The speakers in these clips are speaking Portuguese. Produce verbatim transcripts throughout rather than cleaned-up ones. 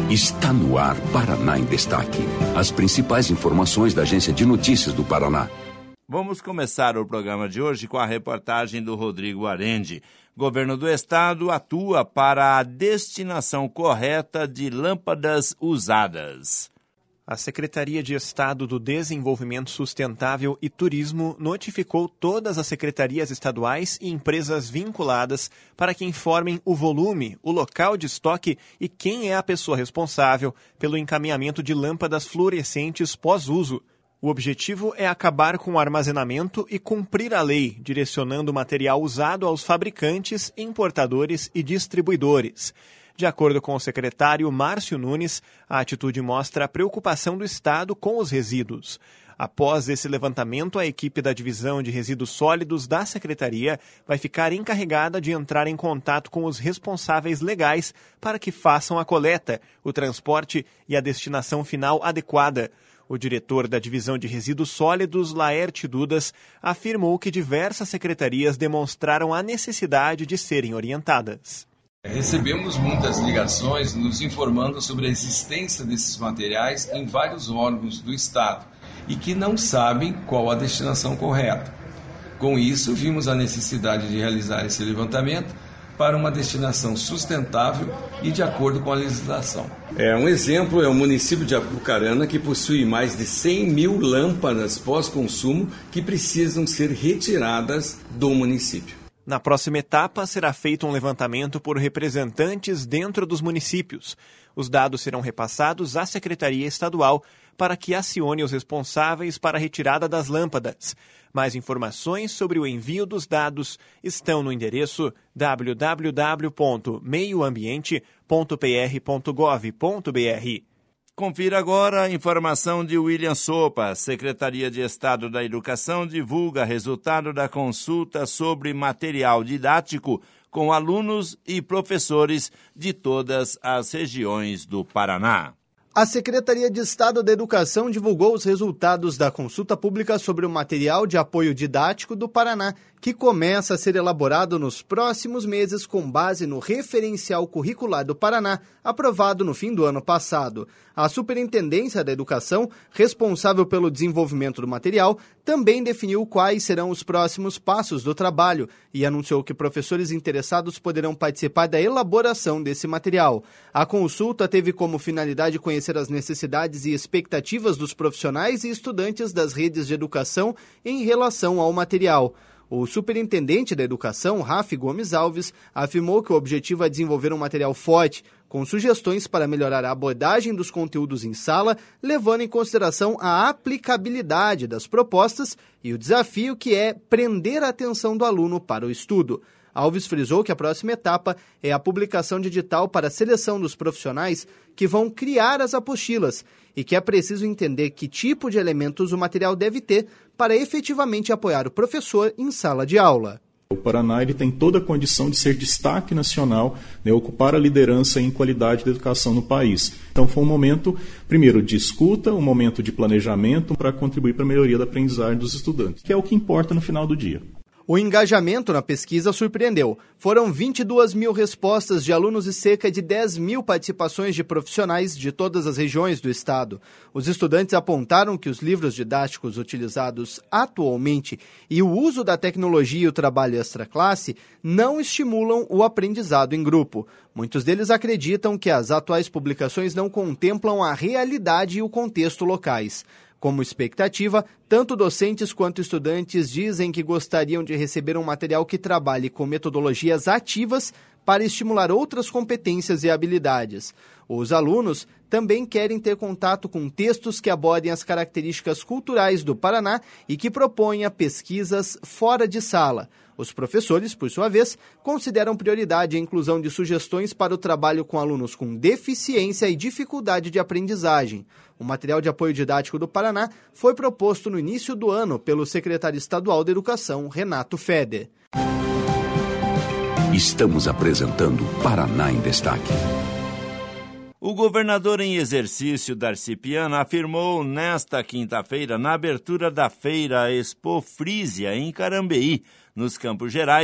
Está no ar Paraná em Destaque. As principais informações da Agência de Notícias do Paraná. Vamos começar o programa de hoje com a reportagem do Rodrigo Arendi. Governo do Estado atua para a destinação correta de lâmpadas usadas. A Secretaria de Estado do Desenvolvimento Sustentável e Turismo notificou todas as secretarias estaduais e empresas vinculadas para que informem o volume, o local de estoque e quem é a pessoa responsável pelo encaminhamento de lâmpadas fluorescentes pós-uso. O objetivo é acabar com o armazenamento e cumprir a lei, direcionando o material usado aos fabricantes, importadores e distribuidores. De acordo com o secretário Márcio Nunes, a atitude mostra a preocupação do Estado com os resíduos. Após esse levantamento, a equipe da Divisão de Resíduos Sólidos da Secretaria vai ficar encarregada de entrar em contato com os responsáveis legais para que façam a coleta, o transporte e a destinação final adequada. O diretor da Divisão de Resíduos Sólidos, Laerte Dudas, afirmou que diversas secretarias demonstraram a necessidade de serem orientadas. Recebemos muitas ligações nos informando sobre a existência desses materiais em vários órgãos do Estado e que não sabem qual a destinação correta. Com isso, vimos a necessidade de realizar esse levantamento para uma destinação sustentável e de acordo com a legislação. É, um exemplo é o município de Apucarana, que possui mais de cem mil lâmpadas pós-consumo que precisam ser retiradas do município. Na próxima etapa, será feito um levantamento por representantes dentro dos municípios. Os dados serão repassados à Secretaria Estadual para que acione os responsáveis para a retirada das lâmpadas. Mais informações sobre o envio dos dados estão no endereço w w w ponto meio ambiente ponto p r ponto gov ponto b r. Confira agora a informação de William Sopa. Secretaria de Estado da Educação divulga resultado da consulta sobre material didático com alunos e professores de todas as regiões do Paraná. A Secretaria de Estado da Educação divulgou os resultados da consulta pública sobre o material de apoio didático do Paraná, que começa a ser elaborado nos próximos meses com base no referencial curricular do Paraná, aprovado no fim do ano passado. A Superintendência da Educação, responsável pelo desenvolvimento do material, também definiu quais serão os próximos passos do trabalho e anunciou que professores interessados poderão participar da elaboração desse material. A consulta teve como finalidade conhecer as necessidades e expectativas dos profissionais e estudantes das redes de educação em relação ao material. O superintendente da Educação, Rafi Gomes Alves, afirmou que o objetivo é desenvolver um material forte, com sugestões para melhorar a abordagem dos conteúdos em sala, levando em consideração a aplicabilidade das propostas e o desafio que é prender a atenção do aluno para o estudo. Alves frisou que a próxima etapa é a publicação de edital para a seleção dos profissionais que vão criar as apostilas e que é preciso entender que tipo de elementos o material deve ter para efetivamente apoiar o professor em sala de aula. O Paraná ele tem toda a condição de ser destaque nacional, né, ocupar a liderança em qualidade da educação no país. Então foi um momento, primeiro, de escuta, um momento de planejamento para contribuir para a melhoria da aprendizagem dos estudantes, que é o que importa no final do dia. O engajamento na pesquisa surpreendeu. Foram vinte e duas mil respostas de alunos e cerca de dez mil participações de profissionais de todas as regiões do estado. Os estudantes apontaram que os livros didáticos utilizados atualmente e o uso da tecnologia e o trabalho extraclasse não estimulam o aprendizado em grupo. Muitos deles acreditam que as atuais publicações não contemplam a realidade e o contexto locais. Como expectativa, tanto docentes quanto estudantes dizem que gostariam de receber um material que trabalhe com metodologias ativas para estimular outras competências e habilidades. Os alunos também querem ter contato com textos que abordem as características culturais do Paraná e que proponham pesquisas fora de sala. Os professores, por sua vez, consideram prioridade a inclusão de sugestões para o trabalho com alunos com deficiência e dificuldade de aprendizagem. O material de apoio didático do Paraná foi proposto no início do ano pelo secretário estadual de Educação, Renato Feder. Estamos apresentando Paraná em Destaque. O governador em exercício, Darcy Piana, afirmou nesta quinta-feira, na abertura da feira Expo Frisia, em Carambeí, nos Campos Gerais,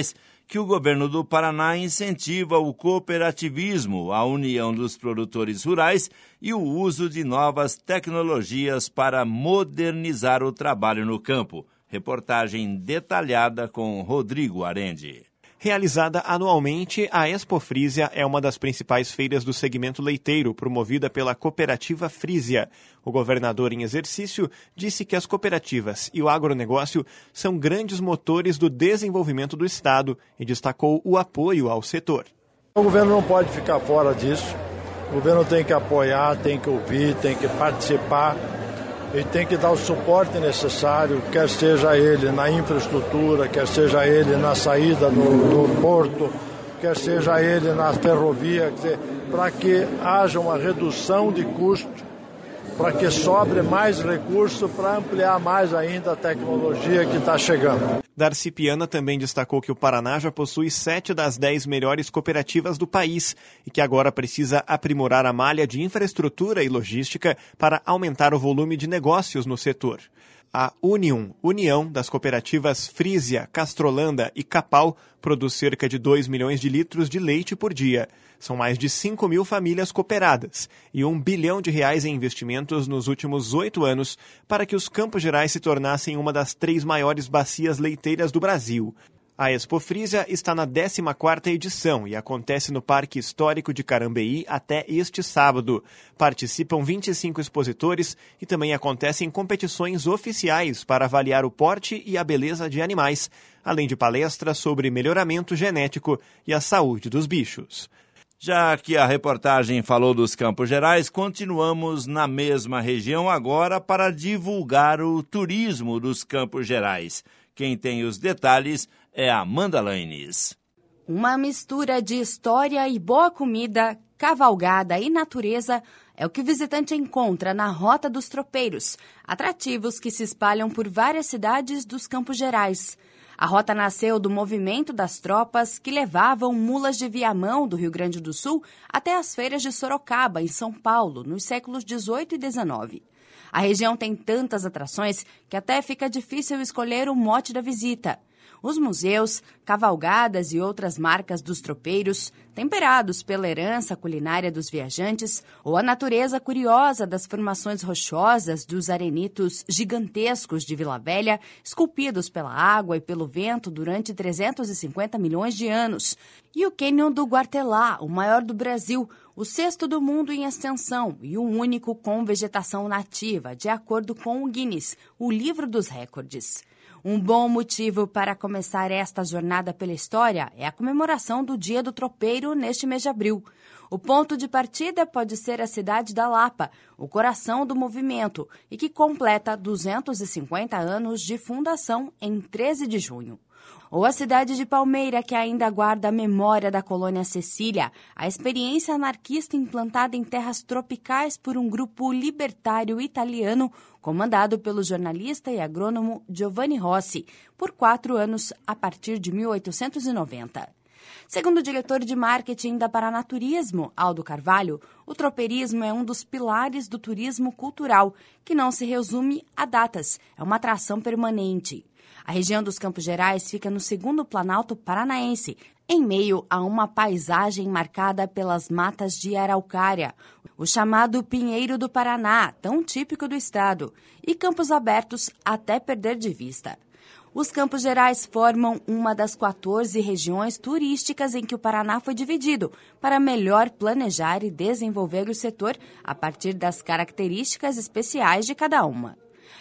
que o governo do Paraná incentiva o cooperativismo, a união dos produtores rurais e o uso de novas tecnologias para modernizar o trabalho no campo. Reportagem detalhada com Rodrigo Arendi. Realizada anualmente, a Expo Frisia é uma das principais feiras do segmento leiteiro, promovida pela cooperativa Frisia. O governador em exercício disse que as cooperativas e o agronegócio são grandes motores do desenvolvimento do Estado e destacou o apoio ao setor. O governo não pode ficar fora disso. O governo tem que apoiar, tem que ouvir, tem que participar. Ele tem que dar o suporte necessário, quer seja ele na infraestrutura, quer seja ele na saída do, do porto, quer seja ele na ferrovia, para que haja uma redução de custo, para que sobre mais recurso para ampliar mais ainda a tecnologia que está chegando. Darcy Piana também destacou que o Paraná já possui sete das dez melhores cooperativas do país e que agora precisa aprimorar a malha de infraestrutura e logística para aumentar o volume de negócios no setor. A Unium, União das cooperativas Frisia, Castrolanda e Capal, produz cerca de dois milhões de litros de leite por dia. São mais de cinco mil famílias cooperadas e um bilhão de reais em investimentos nos últimos oito anos para que os Campos Gerais se tornassem uma das três maiores bacias leiteiras do Brasil. A Expo Frisia está na décima quarta edição e acontece no Parque Histórico de Carambeí até este sábado. Participam vinte e cinco expositores e também acontecem competições oficiais para avaliar o porte e a beleza de animais, além de palestras sobre melhoramento genético e a saúde dos bichos. Já que a reportagem falou dos Campos Gerais, continuamos na mesma região agora para divulgar o turismo dos Campos Gerais. Quem tem os detalhes é a Amanda Laines. Uma mistura de história e boa comida, cavalgada e natureza é o que o visitante encontra na Rota dos Tropeiros, atrativos que se espalham por várias cidades dos Campos Gerais. A rota nasceu do movimento das tropas que levavam mulas de Viamão, do Rio Grande do Sul, até as feiras de Sorocaba, em São Paulo, nos séculos dezoito e dezenove. A região tem tantas atrações que até fica difícil escolher o mote da visita. Os museus, cavalgadas e outras marcas dos tropeiros, temperados pela herança culinária dos viajantes, ou a natureza curiosa das formações rochosas dos arenitos gigantescos de Vila Velha, esculpidos pela água e pelo vento durante trezentos e cinquenta milhões de anos. E o Cânion do Guartelá, o maior do Brasil, o sexto do mundo em extensão e o único com vegetação nativa, de acordo com o Guinness, o livro dos recordes. Um bom motivo para começar esta jornada pela história é a comemoração do Dia do Tropeiro neste mês de abril. O ponto de partida pode ser a cidade da Lapa, o coração do movimento, e que completa duzentos e cinquenta anos de fundação em treze de junho. Ou a cidade de Palmeira, que ainda guarda a memória da colônia Cecília, a experiência anarquista implantada em terras tropicais por um grupo libertário italiano comandado pelo jornalista e agrônomo Giovanni Rossi, por quatro anos a partir de mil oitocentos e noventa. Segundo o diretor de marketing da Paraná Turismo, Aldo Carvalho, o tropeirismo é um dos pilares do turismo cultural, que não se resume a datas, é uma atração permanente. A região dos Campos Gerais fica no segundo planalto paranaense, em meio a uma paisagem marcada pelas matas de araucária, o chamado Pinheiro do Paraná, tão típico do estado, e campos abertos até perder de vista. Os Campos Gerais formam uma das quatorze regiões turísticas em que o Paraná foi dividido, para melhor planejar e desenvolver o setor a partir das características especiais de cada uma.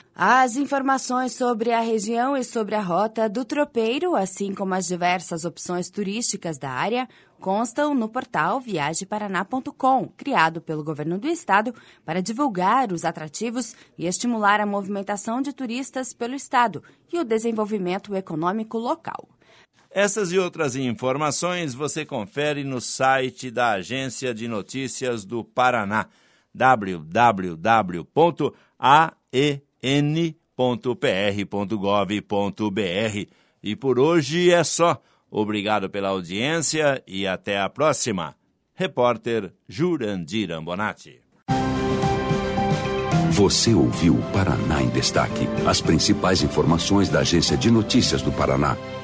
As informações sobre a região e sobre a Rota do Tropeiro, assim como as diversas opções turísticas da área, constam no portal viagem paraná ponto com, criado pelo governo do estado para divulgar os atrativos e estimular a movimentação de turistas pelo estado e o desenvolvimento econômico local. Essas e outras informações você confere no site da Agência de Notícias do Paraná, w w w ponto a e n ponto p r ponto gov ponto b r. E por hoje é só. Obrigado pela audiência e até a próxima. Repórter Jurandir Ambonati. Você ouviu Paraná em Destaque, as principais informações da Agência de Notícias do Paraná.